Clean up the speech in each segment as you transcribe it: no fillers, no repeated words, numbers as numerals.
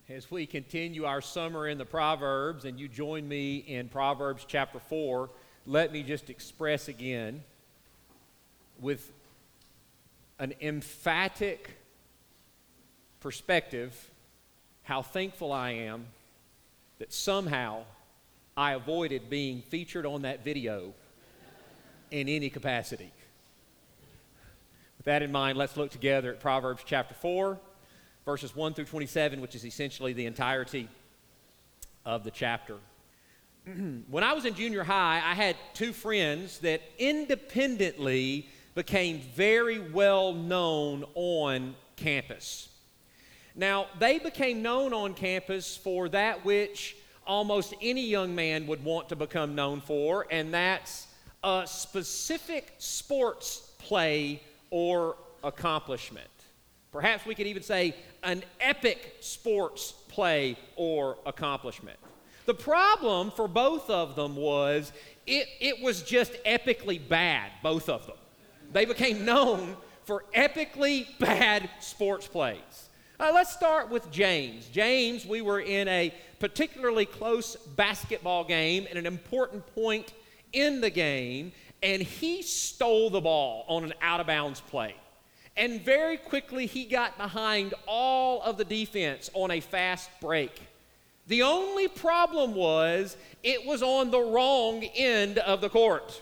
As we continue our summer in the Proverbs and you join me in Proverbs chapter 4, let me just express again with an emphatic perspective how thankful I am that somehow I avoided being featured on that video in any capacity. With that in mind, let's look together at Proverbs chapter 4. Verses 1 through 27, which is essentially the entirety of the chapter. When I was in junior high, I had two friends that independently became very well known on campus. Now, they became known on campus for that which almost any young man would want to become known for, and that's a specific sports play or accomplishment. Perhaps we could even say an epic sports play or accomplishment. The problem for both of them was it was just epically bad, both of them. They became known for epically bad sports plays. Let's start with James. James, we were in a particularly close basketball game at an important point in the game, and he stole the ball on an out-of-bounds play. And very quickly, he got behind all of the defense on a fast break. The only problem was it was on the wrong end of the court.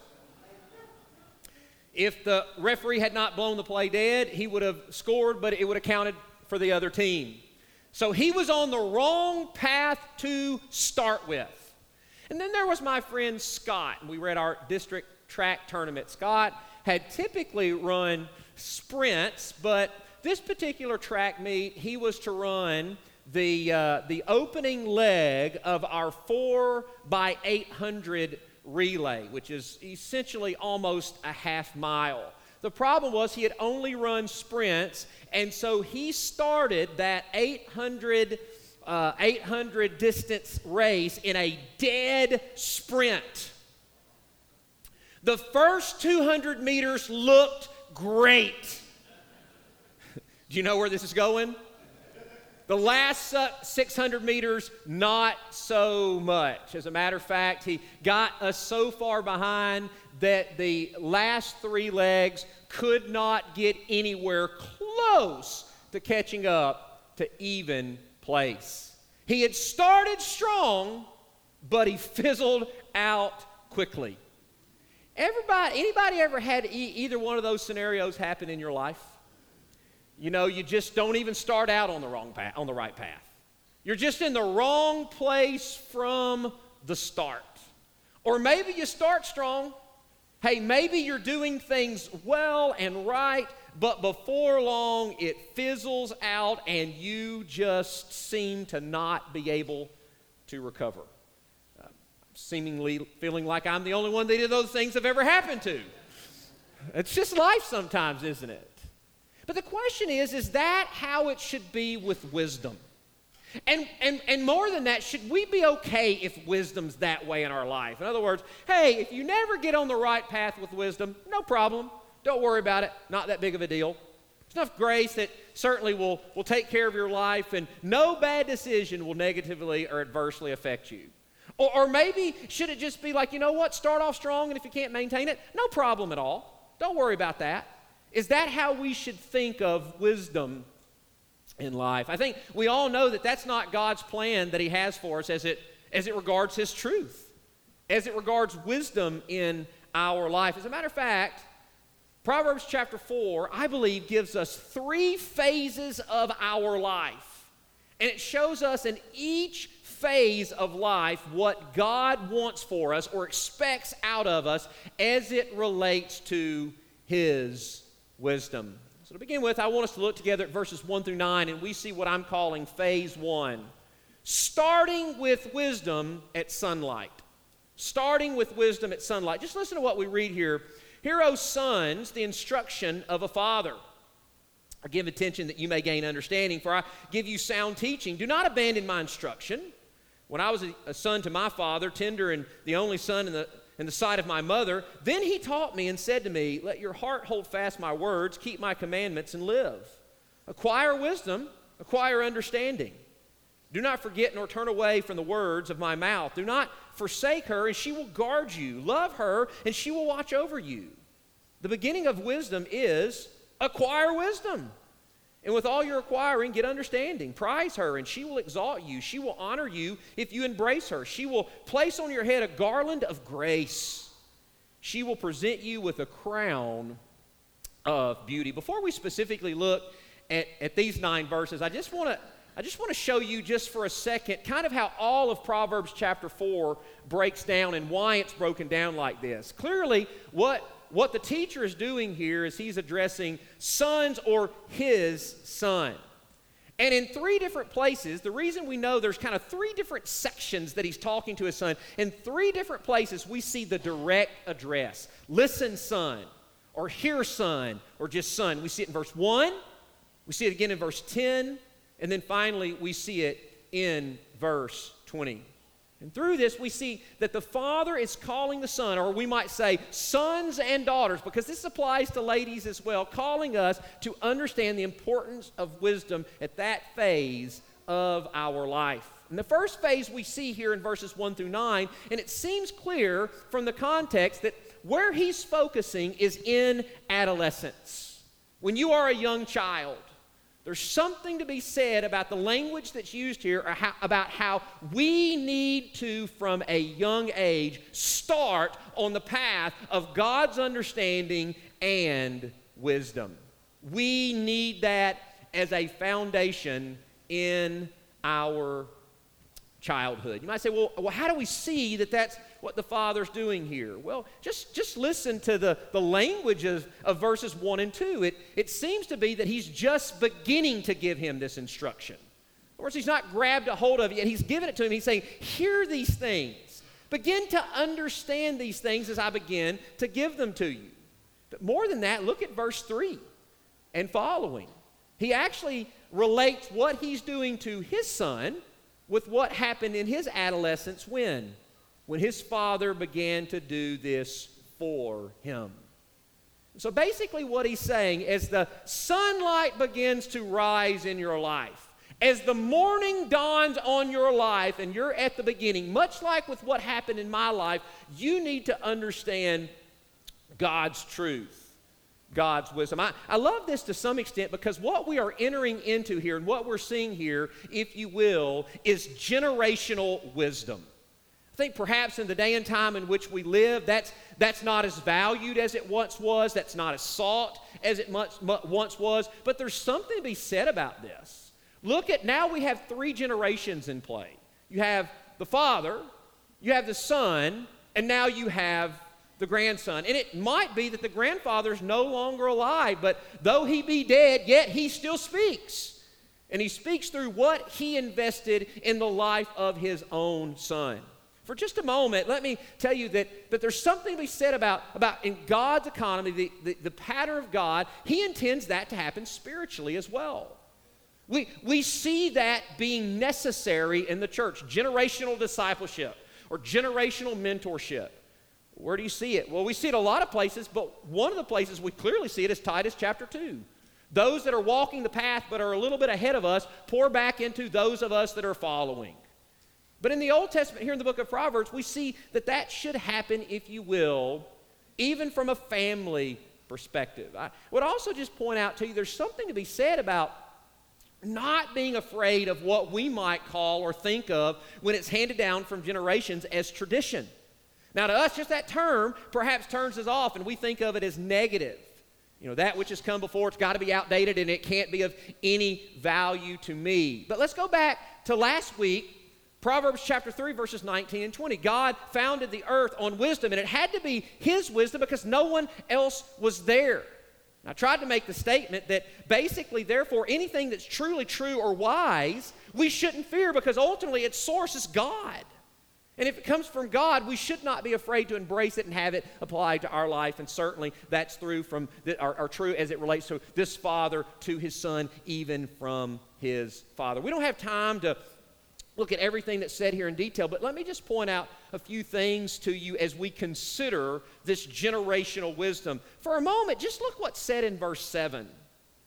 If the referee had not blown the play dead, he would have scored, but it would have counted for the other team. So he was on the wrong path to start with. And then there was my friend Scott. We were at our district track tournament. Scott had typically run sprints, but this particular track meet, he was to run the opening leg of our 4x800 relay, which is essentially almost a half mile. The problem was he had only run sprints, and so he started that 800 distance race in a dead sprint. The first 200 meters looked great. Do you know where this is going? The last 600 meters, not so much. As a matter of fact, he got us so far behind that the last three legs could not get anywhere close to catching up to even place. He had started strong, but he fizzled out quickly. Anybody ever had either one of those scenarios happen in your life? You know, you just don't even start out on the right path. You're just in the wrong place from the start. Or maybe you start strong. Hey, maybe you're doing things well and right, but before long it fizzles out and you just seem to not be able to recover. Seemingly feeling like I'm the only one that either of those things have ever happened to. It's just life sometimes, isn't it? But the question is that how it should be with wisdom? And more than that, should we be okay if wisdom's that way in our life? In other words, hey, if you never get on the right path with wisdom, no problem. Don't worry about it. Not that big of a deal. There's enough grace that certainly will take care of your life, and no bad decision will negatively or adversely affect you. Or maybe should it just be like, you know what, start off strong, and if you can't maintain it, no problem at all. Don't worry about that. Is that how we should think of wisdom in life? I think we all know that that's not God's plan that He has for us as it regards His truth, as it regards wisdom in our life. As a matter of fact, Proverbs chapter 4, I believe, gives us three phases of our life. And it shows us in each phase of life what God wants for us or expects out of us as it relates to His wisdom. So to begin with, I want us to look together at verses 1 through 9, and we see what I'm calling phase 1. Starting with wisdom at sunlight. Starting with wisdom at sunlight. Just listen to what we read here. Hear, O sons, the instruction of a father. I give attention that you may gain understanding, for I give you sound teaching. Do not abandon my instruction. When I was a son to my father, tender and the only son in the sight of my mother, then he taught me and said to me, let your heart hold fast my words, keep my commandments, and live. Acquire wisdom, acquire understanding. Do not forget nor turn away from the words of my mouth. Do not forsake her, and she will guard you. Love her, and she will watch over you. The beginning of wisdom is acquire wisdom. And with all your acquiring, get understanding. Prize her, and she will exalt you. She will honor you if you embrace her. She will place on your head a garland of grace. She will present you with a crown of beauty. Before we specifically look at these 9 verses, I just want to show you just for a second kind of how all of Proverbs chapter 4 breaks down and why it's broken down like this. Clearly, what the teacher is doing here is he's addressing sons or his son. And in 3 different places, the reason we know there's kind of 3 different sections that he's talking to his son, in 3 different places we see the direct address. Listen, son, or hear, son, or just son. We see it in verse 1, we see it again in verse 10, and then finally we see it in verse 20. And through this, we see that the father is calling the son, or we might say sons and daughters, because this applies to ladies as well, calling us to understand the importance of wisdom at that phase of our life. And the first phase we see here in verses 1 through 9, and it seems clear from the context that where he's focusing is in adolescence. When you are a young child, there's something to be said about the language that's used here, or about how we need to, from a young age, start on the path of God's understanding and wisdom. We need that as a foundation in our childhood. You might say, well, how do we see that that's what the Father's doing here? Well, just listen to the language of verses 1 and 2. It seems to be that he's just beginning to give him this instruction. In other words, he's not grabbed a hold of it yet. He's given it to him. He's saying, hear these things. Begin to understand these things as I begin to give them to you. But more than that, look at verse 3 and following. He actually relates what he's doing to his son with what happened in his adolescence when his father began to do this for him. So basically what he's saying, as the sunlight begins to rise in your life, as the morning dawns on your life and you're at the beginning, much like with what happened in my life, you need to understand God's truth. God's wisdom. I love this to some extent because what we are entering into here and what we're seeing here, if you will, is generational wisdom. I think perhaps in the day and time in which we live, that's not as valued as it once was. That's not as sought as it once was. But there's something to be said about this. Look at, now we have 3 generations in play. You have the father, you have the son, and now you have the grandson. And it might be that the grandfather's no longer alive, but though he be dead, yet he still speaks. And he speaks through what he invested in the life of his own son. For just a moment, let me tell you that there's something to be said about in God's economy, the pattern of God. He intends that to happen spiritually as well. We see that being necessary in the church, generational discipleship or generational mentorship. Where do you see it? Well, we see it a lot of places, but one of the places we clearly see it is Titus chapter 2. Those that are walking the path but are a little bit ahead of us pour back into those of us that are following. But in the Old Testament, here in the book of Proverbs, we see that should happen, if you will, even from a family perspective. I would also just point out to you, there's something to be said about not being afraid of what we might call or think of when it's handed down from generations as tradition. Now, to us, just that term perhaps turns us off, and we think of it as negative. You know, that which has come before, it's got to be outdated, and it can't be of any value to me. But let's go back to last week, Proverbs chapter 3, verses 19 and 20. God founded the earth on wisdom, and it had to be his wisdom because no one else was there. And I tried to make the statement that basically, therefore, anything that's truly true or wise, we shouldn't fear because ultimately its source is God. And if it comes from God, we should not be afraid to embrace it and have it applied to our life. And certainly that's true true as it relates to this father to his son, even from his father. We don't have time to look at everything that's said here in detail, but let me just point out a few things to you as we consider this generational wisdom. For a moment, just look what's said in verse 7.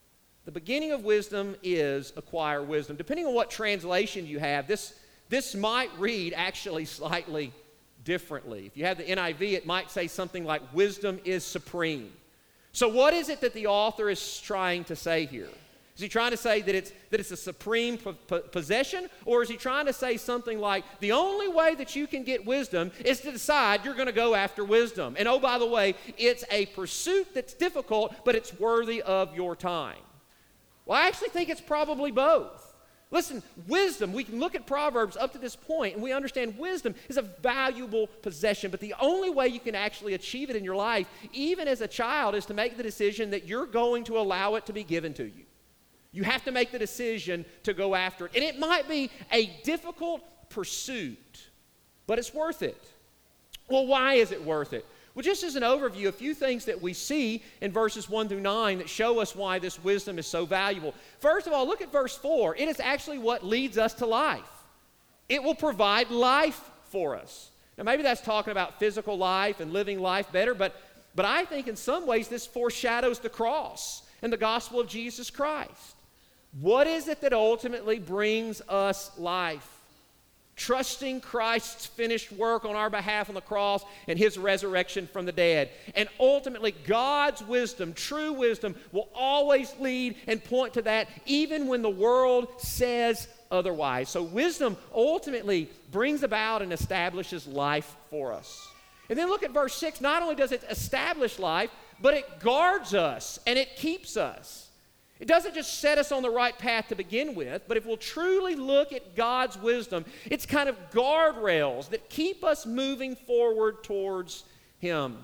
The beginning of wisdom is acquire wisdom. Depending on what translation you have, this might read actually slightly differently. If you have the NIV, it might say something like, wisdom is supreme. So what is it that the author is trying to say here? Is he trying to say that it's a supreme possession? Or is he trying to say something like, the only way that you can get wisdom is to decide you're going to go after wisdom. And oh, by the way, it's a pursuit that's difficult, but it's worthy of your time. Well, I actually think it's probably both. Listen, wisdom, we can look at Proverbs up to this point, and we understand wisdom is a valuable possession, but the only way you can actually achieve it in your life, even as a child, is to make the decision that you're going to allow it to be given to you. You have to make the decision to go after it. And it might be a difficult pursuit, but it's worth it. Well, why is it worth it? Well, just as an overview, a few things that we see in verses 1 through 9 that show us why this wisdom is so valuable. First of all, look at verse 4. It is actually what leads us to life. It will provide life for us. Now, maybe that's talking about physical life and living life better, but I think in some ways this foreshadows the cross and the gospel of Jesus Christ. What is it that ultimately brings us life? Trusting Christ's finished work on our behalf on the cross and his resurrection from the dead. And ultimately, God's wisdom, true wisdom, will always lead and point to that, even when the world says otherwise. So wisdom ultimately brings about and establishes life for us. And then look at verse 6. Not only does it establish life, but it guards us and it keeps us. It doesn't just set us on the right path to begin with, but if we'll truly look at God's wisdom, it's kind of guardrails that keep us moving forward towards him.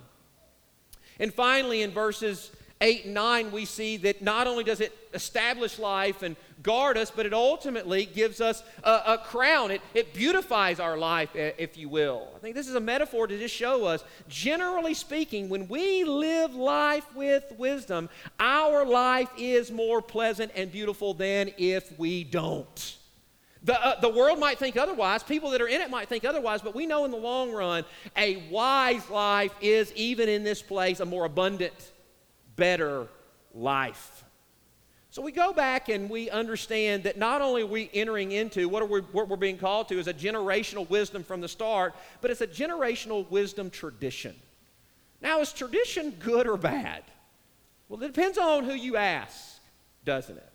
And finally, in verses 8 and 9, we see that not only does it establish life and guard us, but it ultimately gives us a crown. It beautifies our life, if you will. I think this is a metaphor to just show us, generally speaking, when we live life with wisdom, our life is more pleasant and beautiful than if we don't. The world might think otherwise. People that are in it might think otherwise, but we know in the long run, a wise life is, even in this place, a more abundant, better life. So we go back and we understand that not only are we entering into what we're being called to is a generational wisdom from the start, but it's a generational wisdom tradition. Now, is tradition good or bad? Well, it depends on who you ask, doesn't it?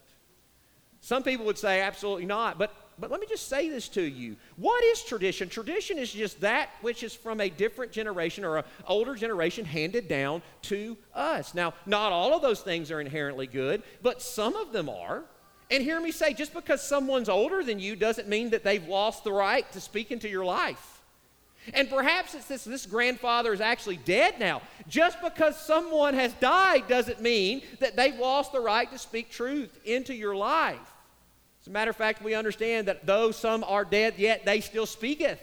Some people would say absolutely not, but let me just say this to you. What is tradition? Tradition is just that which is from a different generation or an older generation handed down to us. Now, not all of those things are inherently good, but some of them are. And hear me say, just because someone's older than you doesn't mean that they've lost the right to speak into your life. And perhaps it's this grandfather is actually dead now. Just because someone has died doesn't mean that they've lost the right to speak truth into your life. As a matter of fact, we understand that though some are dead, yet they still speaketh.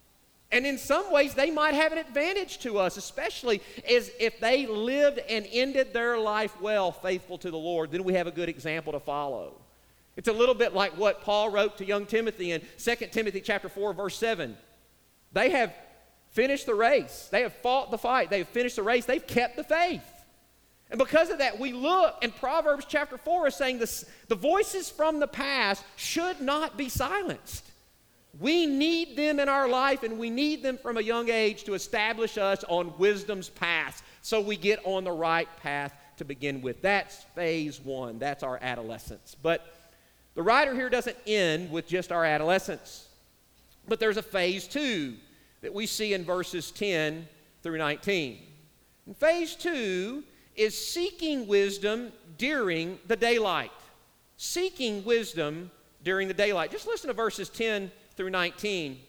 And in some ways, they might have an advantage to us, especially as if they lived and ended their life well, faithful to the Lord. Then we have a good example to follow. It's a little bit like what Paul wrote to young Timothy in 2 Timothy chapter 4, verse 7. They have finished the race. They have fought the fight. They have finished the race. They've kept the faith. And because of that, we look, and Proverbs chapter 4 is saying this, the voices from the past should not be silenced. We need them in our life, and we need them from a young age to establish us on wisdom's path so we get on the right path to begin with. That's phase one. That's our adolescence. But the writer here doesn't end with just our adolescence. But there's a phase two that we see in verses 10 through 19. And phase two is seeking wisdom during the daylight. Seeking wisdom during the daylight. Just listen to verses 10 through 19.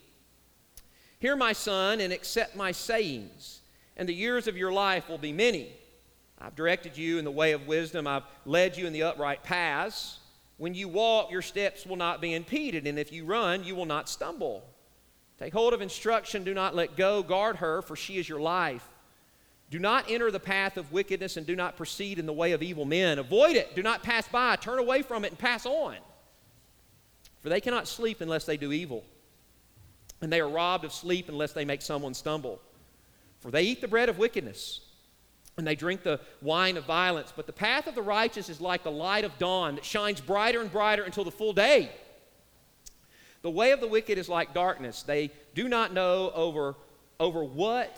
Hear, my son, and accept my sayings, and the years of your life will be many. I've directed you in the way of wisdom. I've led you in the upright paths. When you walk, your steps will not be impeded, and if you run, you will not stumble. Take hold of instruction, do not let go. Guard her, for she is your life. Do not enter the path of wickedness, and do not proceed in the way of evil men. Avoid it. Do not pass by. Turn away from it and pass on. For they cannot sleep unless they do evil, and they are robbed of sleep unless they make someone stumble. For they eat the bread of wickedness and they drink the wine of violence. But the path of the righteous is like the light of dawn that shines brighter and brighter until the full day. The way of the wicked is like darkness. They do not know over what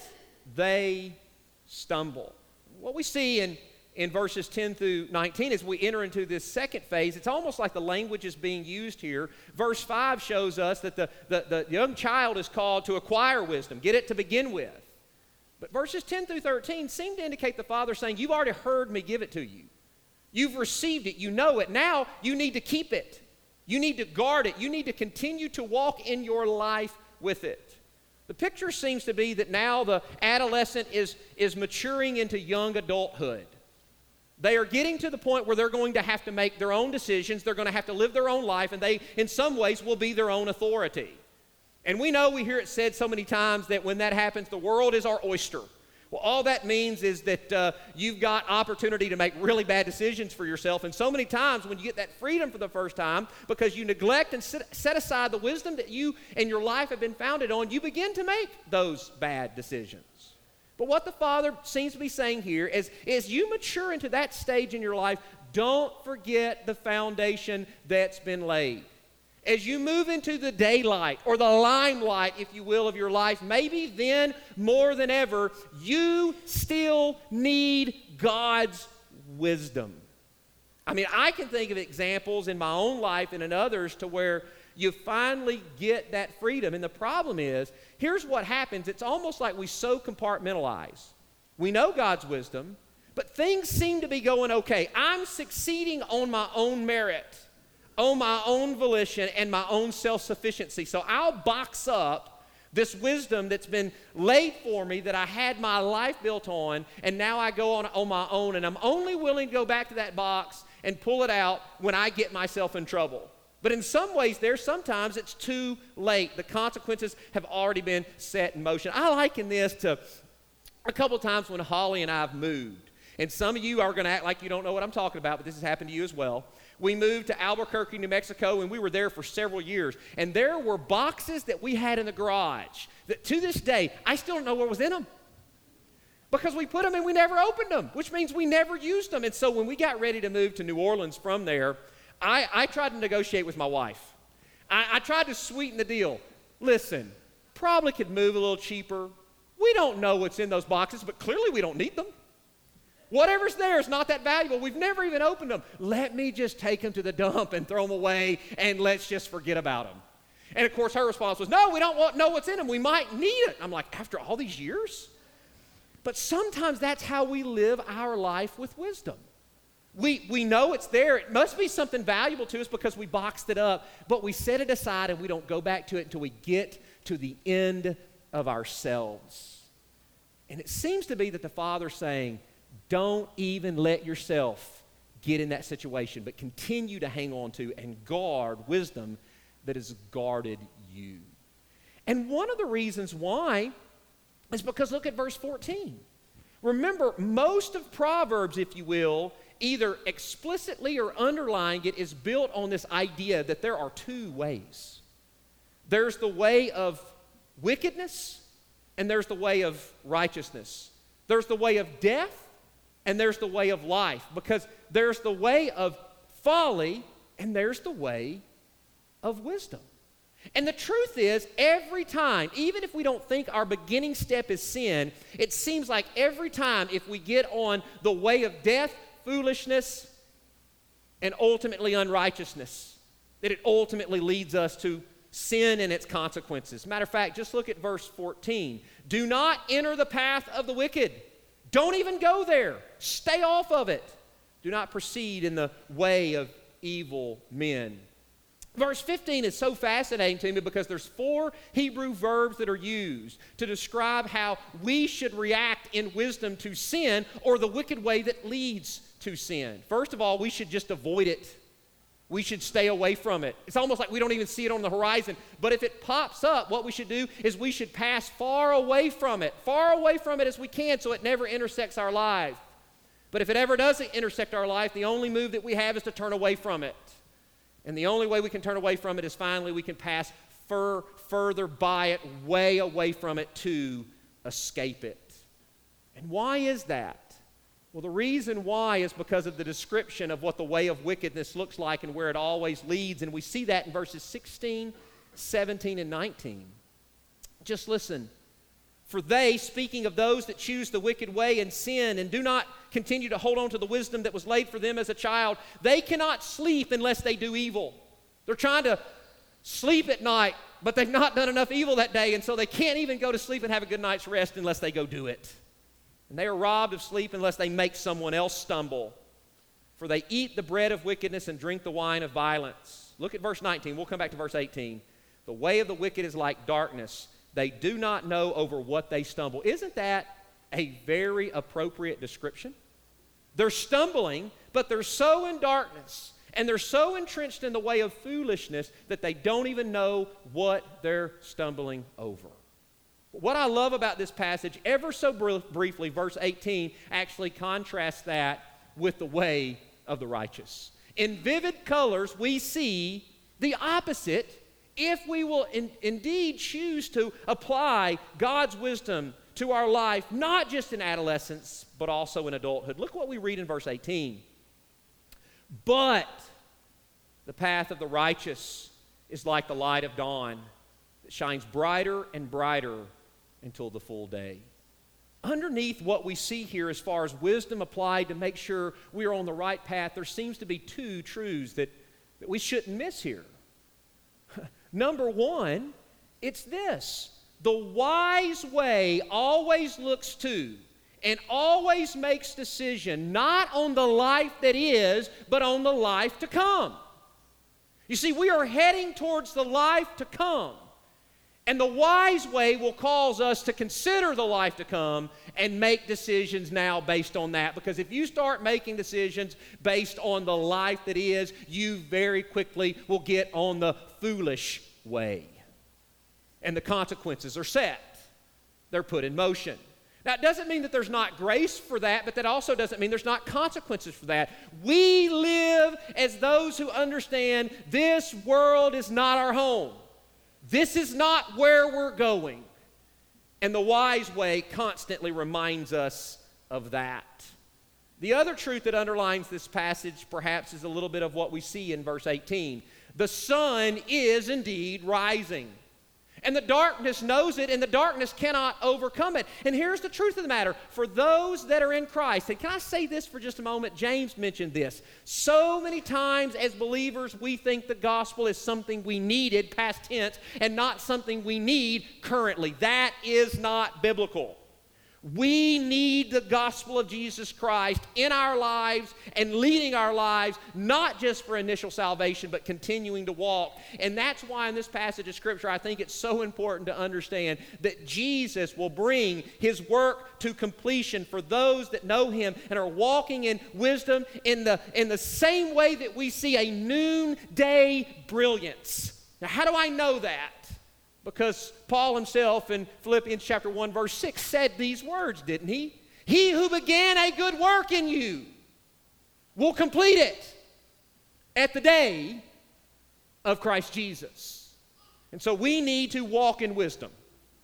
they stumble. What we see in verses 10 through 19 as we enter into this second phase, it's almost like the language is being used here. Verse 5 shows us that the young child is called to acquire wisdom, get it to begin with. But verses 10 through 13 seem to indicate the Father saying, you've already heard me give it to you. You've received it. You know it. Now you need to keep it. You need to guard it. You need to continue to walk in your life with it. The picture seems to be that now the adolescent is maturing into young adulthood. They are getting to the point where they're going to have to make their own decisions. They're going to have to live their own life, and they, in some ways, will be their own authority. And we hear it said so many times that when that happens, the world is our oyster. Well, all that means is that you've got opportunity to make really bad decisions for yourself. And so many times when you get that freedom for the first time, because you neglect and set aside the wisdom that you and your life have been founded on, you begin to make those bad decisions. But what the Father seems to be saying here is, as you mature into that stage in your life, don't forget the foundation that's been laid. As you move into the daylight or the limelight, if you will, of your life, maybe then more than ever, you still need God's wisdom. I mean, I can think of examples in my own life and in others to where you finally get that freedom. And the problem is, here's what happens. It's almost like we so compartmentalize. We know God's wisdom, but things seem to be going okay. I'm succeeding on my own merit, on my own volition, and my own self-sufficiency. So I'll box up this wisdom that's been laid for me that I had my life built on, and now I go on my own, and I'm only willing to go back to that box and pull it out when I get myself in trouble. But in some ways, sometimes it's too late. The consequences have already been set in motion. I liken this to a couple times when Holly and I have moved. And some of you are going to act like you don't know what I'm talking about, but this has happened to you as well. We moved to Albuquerque, New Mexico, and we were there for several years. And there were boxes that we had in the garage that to this day, I still don't know what was in them. Because we put them and we never opened them, which means we never used them. And so when we got ready to move to New Orleans from there, I tried to negotiate with my wife. I tried to sweeten the deal. Listen, probably could move a little cheaper. We don't know what's in those boxes, but clearly we don't need them. Whatever's there is not that valuable. We've never even opened them. Let me just take them to the dump and throw them away, and let's just forget about them. And, of course, her response was, no, we don't know what's in them. We might need it. I'm like, after all these years? But sometimes that's how we live our life with wisdom. We know it's there. It must be something valuable to us because we boxed it up, but we set it aside and we don't go back to it until we get to the end of ourselves. And it seems to be that the Father's saying, don't even let yourself get in that situation, but continue to hang on to and guard wisdom that has guarded you. And one of the reasons why is because look at verse 14. Remember, most of Proverbs, if you will, either explicitly or underlying it, is built on this idea that there are two ways. There's the way of wickedness, and there's the way of righteousness. There's the way of death, and there's the way of life. Because there's the way of folly, and there's the way of wisdom. And the truth is, every time, even if we don't think our beginning step is sin, it seems like every time if we get on the way of death, foolishness, and ultimately unrighteousness, that it ultimately leads us to sin and its consequences. Matter of fact, just look at verse 14. Do not enter the path of the wicked. Don't even go there. Stay off of it. Do not proceed in the way of evil men. Verse 15 is so fascinating to me because there's 4 Hebrew verbs that are used to describe how we should react in wisdom to sin or the wicked way that leads to sin. First of all, we should just avoid it. We should stay away from it. It's almost like we don't even see it on the horizon. But if it pops up, what we should do is we should pass far away from it as we can so it never intersects our life. But if it ever doesn't intersect our life, the only move that we have is to turn away from it. And the only way we can turn away from it is finally we can pass further by it, way away from it to escape it. And why is that? Well, the reason why is because of the description of what the way of wickedness looks like and where it always leads. And we see that in verses 16, 17, and 19. Just listen. For they, speaking of those that choose the wicked way and sin and do not continue to hold on to the wisdom that was laid for them as a child, they cannot sleep unless they do evil. They're trying to sleep at night, but they've not done enough evil that day, and so they can't even go to sleep and have a good night's rest unless they go do it. And they are robbed of sleep unless they make someone else stumble. For they eat the bread of wickedness and drink the wine of violence. Look at verse 19. We'll come back to verse 18. The way of the wicked is like darkness. They do not know over what they stumble. Isn't that a very appropriate description? They're stumbling, but they're so in darkness and they're so entrenched in the way of foolishness that they don't even know what they're stumbling over. What I love about this passage, ever so briefly, verse 18 actually contrasts that with the way of the righteous. In vivid colors, we see the opposite if we will indeed choose to apply God's wisdom to our life, not just in adolescence, but also in adulthood. Look what we read in verse 18. But the path of the righteous is like the light of dawn that shines brighter and brighter until the full day. Underneath what we see here as far as wisdom applied to make sure we are on the right path, there seems to be two truths that we shouldn't miss here. Number one, it's this. The wise way always looks to and always makes decision not on the life that is, but on the life to come. You see, we are heading towards the life to come. And the wise way will cause us to consider the life to come and make decisions now based on that. Because if you start making decisions based on the life that is, you very quickly will get on the foolish way. And the consequences are set. They're put in motion. Now, it doesn't mean that there's not grace for that, but that also doesn't mean there's not consequences for that. We live as those who understand this world is not our home. This is not where we're going. And the wise way constantly reminds us of that. The other truth that underlines this passage perhaps is a little bit of what we see in verse 18. The sun is indeed rising. And the darkness knows it, and the darkness cannot overcome it. And here's the truth of the matter. For those that are in Christ, and can I say this for just a moment? James mentioned this. So many times as believers, we think the gospel is something we needed, past tense, and not something we need currently. That is not biblical. We need the gospel of Jesus Christ in our lives and leading our lives, not just for initial salvation, but continuing to walk. And that's why in this passage of Scripture, I think it's so important to understand that Jesus will bring His work to completion for those that know Him and are walking in wisdom in the same way that we see a noonday brilliance. Now, how do I know that? Because Paul himself in Philippians chapter 1, verse 6 said these words, didn't he? He who began a good work in you will complete it at the day of Christ Jesus. And so we need to walk in wisdom,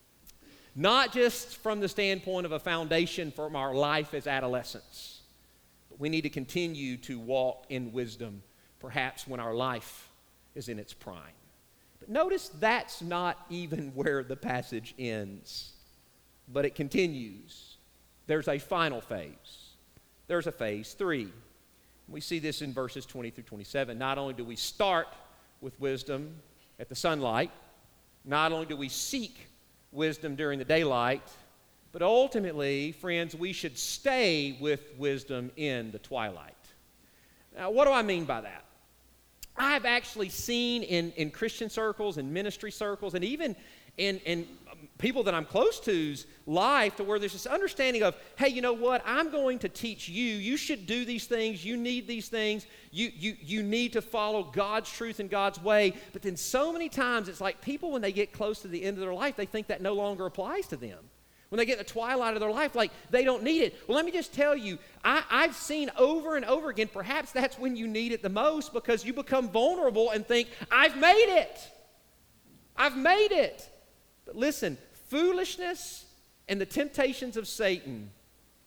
not just from the standpoint of a foundation from our life as adolescents, but we need to continue to walk in wisdom, perhaps when our life is in its prime. Notice that's not even where the passage ends, but it continues. There's a final phase. There's a phase 3. We see this in verses 20 through 27. Not only do we start with wisdom at the sunlight, not only do we seek wisdom during the daylight, but ultimately, friends, we should stay with wisdom in the twilight. Now, what do I mean by that? I've actually seen in Christian circles and ministry circles and even in people that I'm close to's life to where there's this understanding of, hey, you know what? I'm going to teach you. You should do these things. You need these things. You need to follow God's truth and God's way. But then so many times it's like people, when they get close to the end of their life, they think that no longer applies to them. When they get in the twilight of their life, like they don't need it. Well, let me just tell you, I've seen over and over again, perhaps that's when you need it the most because you become vulnerable and think, I've made it. I've made it. But listen, foolishness and the temptations of Satan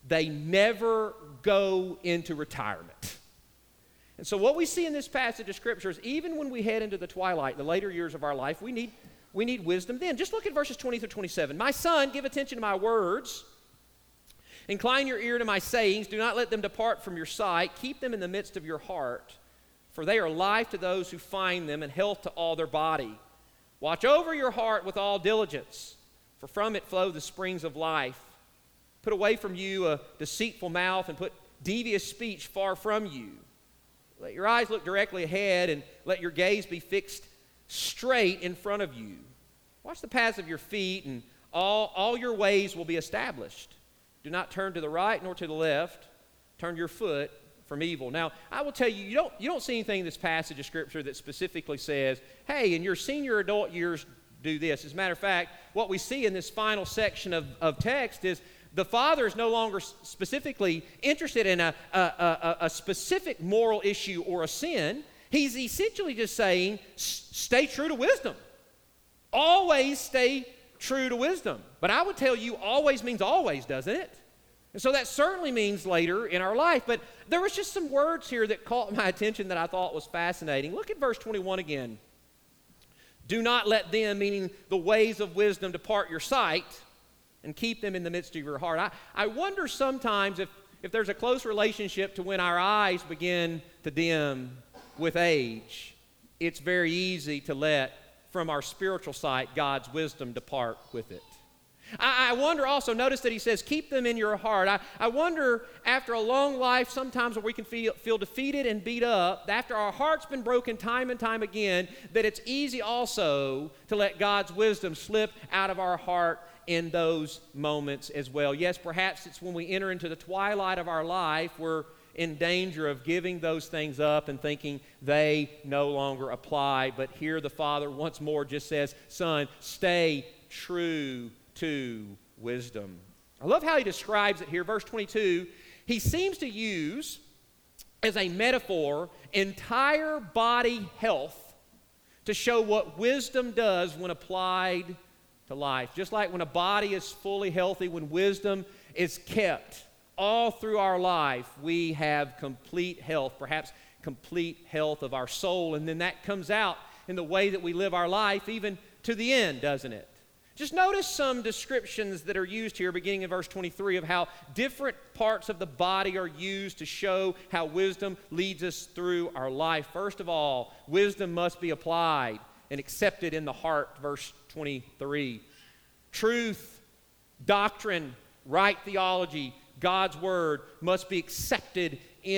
they never go into retirement. And so what we see in this passage of Scripture is even when we head into the twilight, the later years of our life, we need wisdom then. Just look at verses 20 through 27. My son, give attention to my words. Incline your ear to my sayings. Do not let them depart from your sight. Keep them in the midst of your heart, for they are life to those who find them and health to all their body. Watch over your heart with all diligence, for from it flow the springs of life. Put away from you a deceitful mouth and put devious speech far from you. Let your eyes look directly ahead and let your gaze be fixed straight in front of you. Watch the paths of your feet, and all your ways will be established. Do not turn to the right nor to the left. Turn your foot from evil. Now, I will tell you, you don't see anything in this passage of Scripture that specifically says, hey, in your senior adult years, do this. As a matter of fact, what we see in this final section of text is the father is no longer specifically interested in a specific moral issue or a sin. He's essentially just saying, stay true to wisdom. Always stay true to wisdom. But I would tell you, always means always, doesn't it? And so that certainly means later in our life. But there was just some words here that caught my attention that I thought was fascinating. Look at verse 21 again. Do not let them, meaning the ways of wisdom, depart your sight, and keep them in the midst of your heart. I wonder sometimes if there's a close relationship to when our eyes begin to dim with age. It's very easy to let from our spiritual sight God's wisdom depart with it. I wonder also, notice that he says, keep them in your heart. I wonder, after a long life, sometimes where we can feel defeated and beat up, after our heart's been broken time and time again, that it's easy also to let God's wisdom slip out of our heart in those moments as well. Yes, perhaps it's when we enter into the twilight of our life, we're in danger of giving those things up and thinking they no longer apply. But here the Father once more just says, son, stay true to wisdom. I love how he describes it here. Verse 22, he seems to use as a metaphor entire body health to show what wisdom does when applied to life. Just like when a body is fully healthy, when wisdom is kept all through our life, we have complete health, perhaps complete health of our soul. And then that comes out in the way that we live our life, even to the end, doesn't it? Just notice some descriptions that are used here, beginning in verse 23, of how different parts of the body are used to show how wisdom leads us through our life. First of all, wisdom must be applied and accepted in the heart, verse 23. Truth, doctrine, right theology, God's word must be accepted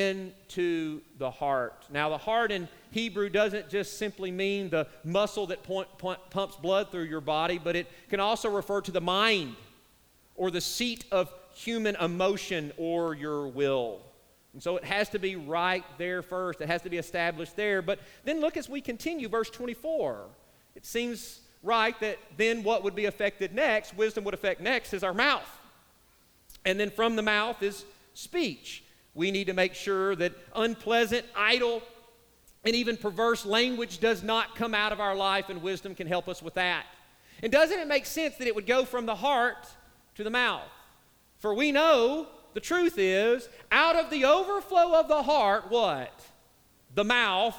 into the heart. Now, the heart in Hebrew doesn't just simply mean the muscle that pumps blood through your body, but it can also refer to the mind or the seat of human emotion or your will. And so it has to be right there first. It has to be established there. But then look as we continue, verse 24. It seems right that then what would be affected next, wisdom would affect next, is our mouth. And then from the mouth is speech. We need to make sure that unpleasant, idle, and even perverse language does not come out of our life, and wisdom can help us with that. And doesn't it make sense that it would go from the heart to the mouth? For we know the truth is, out of the overflow of the heart, what? The mouth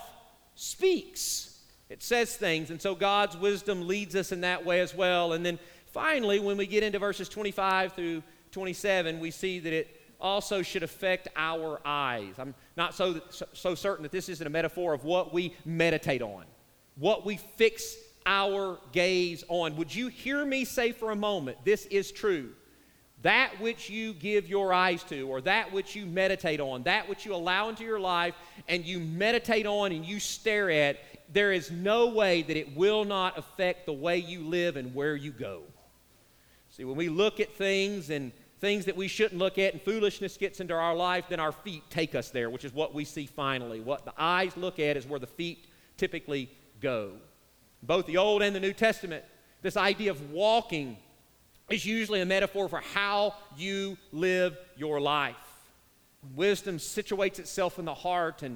speaks. It says things, and so God's wisdom leads us in that way as well. And then finally, when we get into verses 25 through 27, we see that it also should affect our eyes. I'm not so certain that this isn't a metaphor of what we meditate on, what we fix our gaze on. Would you hear me say for a moment, this is true. That which you give your eyes to, or that which you meditate on, that which you allow into your life and you meditate on and you stare at, there is no way that it will not affect the way you live and where you go. See, when we look at things and things that we shouldn't look at and foolishness gets into our life, then our feet take us there, which is what we see finally. What the eyes look at is where the feet typically go. Both the Old and the New Testament, this idea of walking is usually a metaphor for how you live your life. Wisdom situates itself in the heart and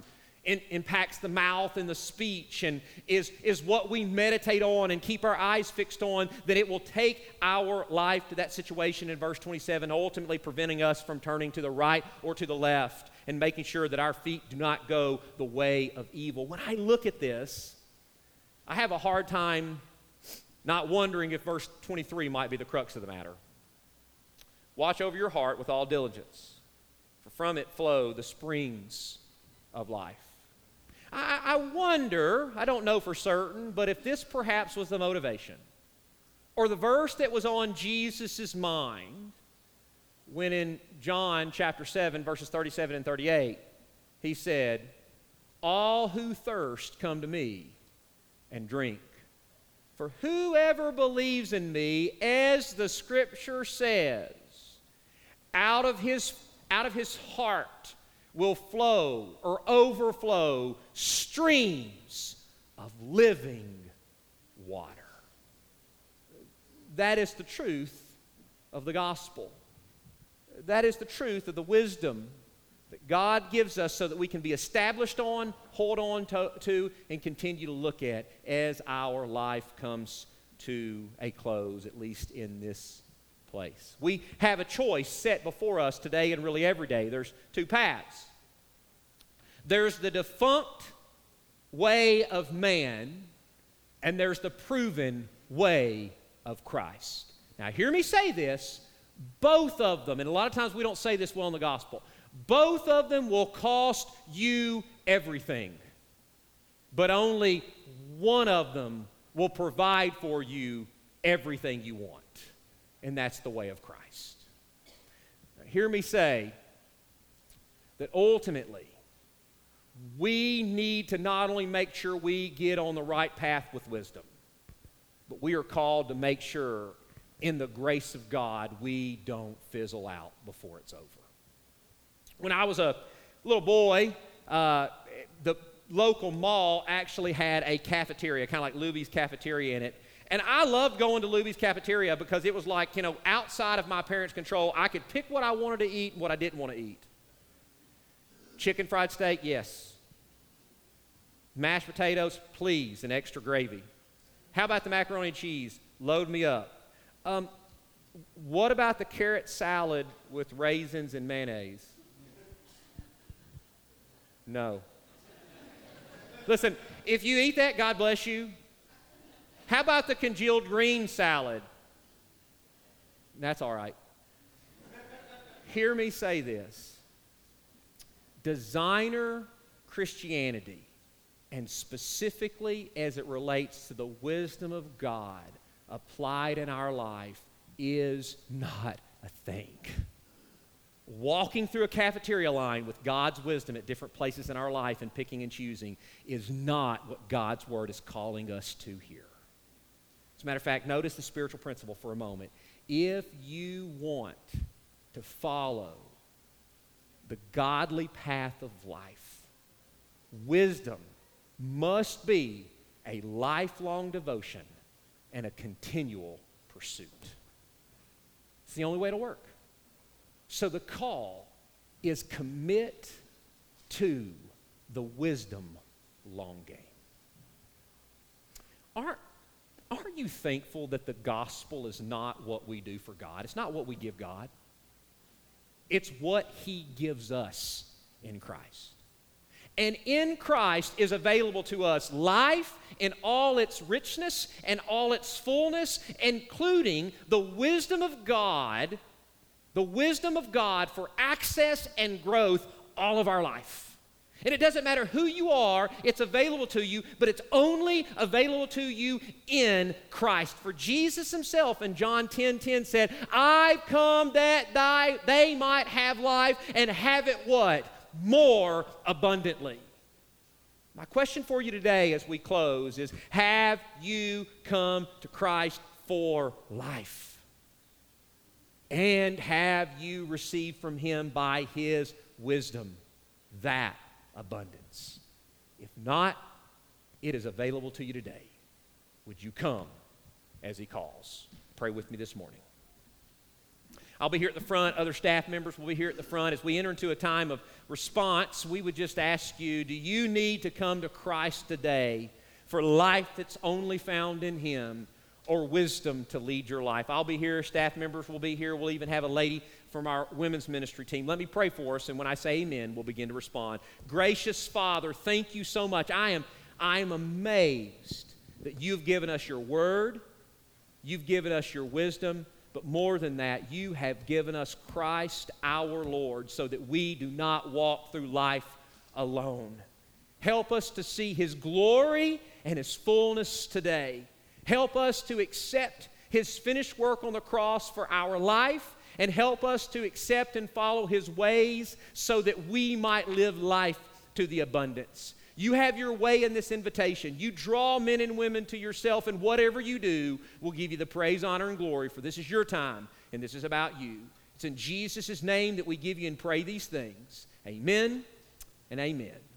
impacts the mouth and the speech and is what we meditate on and keep our eyes fixed on, that it will take our life to that situation in verse 27, ultimately preventing us from turning to the right or to the left and making sure that our feet do not go the way of evil. When I look at this, I have a hard time not wondering if verse 23 might be the crux of the matter. Watch over your heart with all diligence, for from it flow the springs of life. I wonder, I don't know for certain, but if this perhaps was the motivation, or the verse that was on Jesus' mind when in John chapter 7, verses 37 and 38, he said, "All who thirst come to me and drink. For whoever believes in me, as the Scripture says, out of his heart will flow or overflow streams of living water." That is the truth of the gospel. That is the truth of the wisdom that God gives us so that we can be established on, hold on to, and continue to look at as our life comes to a close, at least in this place. We have a choice set before us today and really every day. There's two paths. There's the defunct way of man, and there's the proven way of Christ. Now, hear me say this. Both of them, and a lot of times we don't say this well in the gospel, both of them will cost you everything, but only one of them will provide for you everything you want, and that's the way of Christ. Now, hear me say that ultimately we need to not only make sure we get on the right path with wisdom, but we are called to make sure in the grace of God we don't fizzle out before it's over. When I was a little boy, the local mall actually had a cafeteria, kind of like Luby's cafeteria in it. And I loved going to Luby's cafeteria because it was like, outside of my parents' control. I could pick what I wanted to eat and what I didn't want to eat. Chicken fried steak, yes. Mashed potatoes, please, and extra gravy. How about the macaroni and cheese? Load me up. What about the carrot salad with raisins and mayonnaise? No. Listen, if you eat that, God bless you. How about the congealed green salad? That's all right. Hear me say this. Designer Christianity, and specifically as it relates to the wisdom of God applied in our life, is not a thing. Walking through a cafeteria line with God's wisdom at different places in our life and picking and choosing is not what God's Word is calling us to here. As a matter of fact, notice the spiritual principle for a moment. If you want to follow the godly path of life, wisdom must be a lifelong devotion and a continual pursuit. It's the only way to work. So the call is commit to the wisdom long game. Aren't you thankful that the gospel is not what we do for God? It's not what we give God. It's what He gives us in Christ. And in Christ is available to us life in all its richness and all its fullness, including the wisdom of God for access and growth all of our life. And it doesn't matter who you are, it's available to you, but it's only available to you in Christ. For Jesus Himself in John 10:10 said, "I've come that they might have life and have it" what? More abundantly. My question for you today as we close is, have you come to Christ for life? And have you received from Him by His wisdom that abundance? If not, it is available to you today. Would you come as He calls? Pray with me this morning. I'll be here at the front. Other staff members will be here at the front. As we enter into a time of response, we would just ask you, do you need to come to Christ today for life that's only found in Him, or wisdom to lead your life? I'll be here. Staff members will be here. We'll even have a lady from our women's ministry team. Let me pray for us, and when I say amen, we'll begin to respond. Gracious Father, thank you so much. I am amazed that you've given us your word, you've given us your wisdom, but more than that, you have given us Christ our Lord so that we do not walk through life alone. Help us to see His glory and His fullness today. Help us to accept His finished work on the cross for our life, and help us to accept and follow His ways so that we might live life to the abundance. You have your way in this invitation. You draw men and women to yourself, and whatever you do, we'll give you the praise, honor, and glory, for this is your time, and this is about you. It's in Jesus' name that we give you and pray these things. Amen and amen.